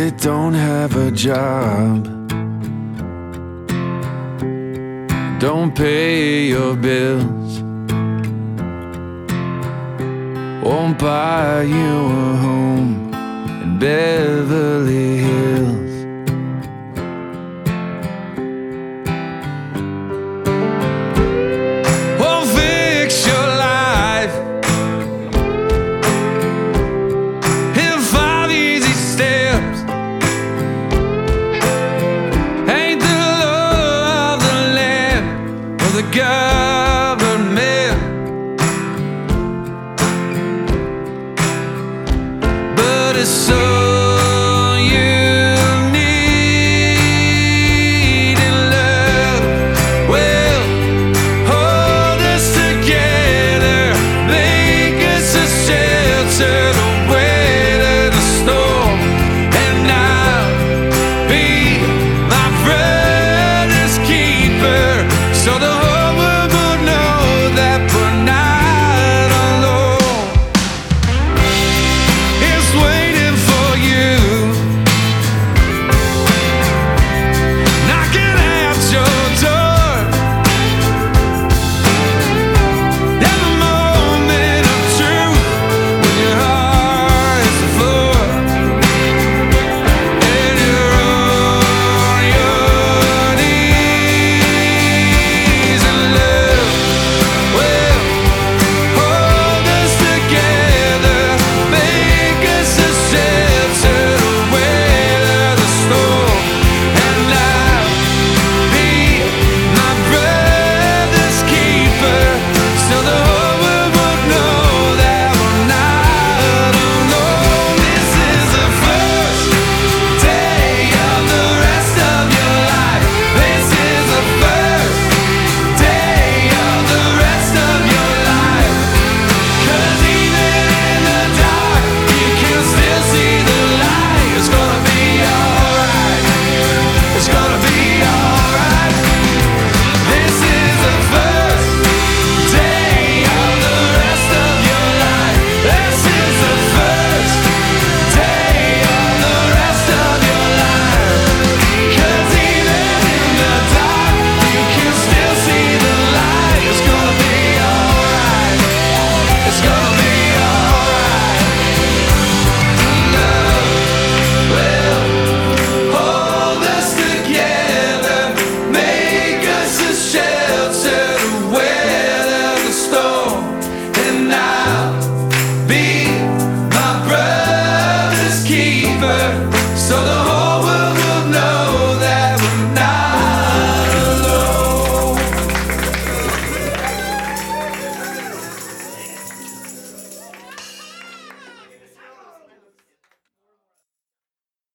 that don't have a job, don't pay your bills, won't buy you a home in Beverly Hills. Won't fix your life in 5 easy steps. Ain't the law of the land or the government, but it's so you need, and love will hold us together, make us a shelter to weather the storm. And I'll be my brother's keeper, so the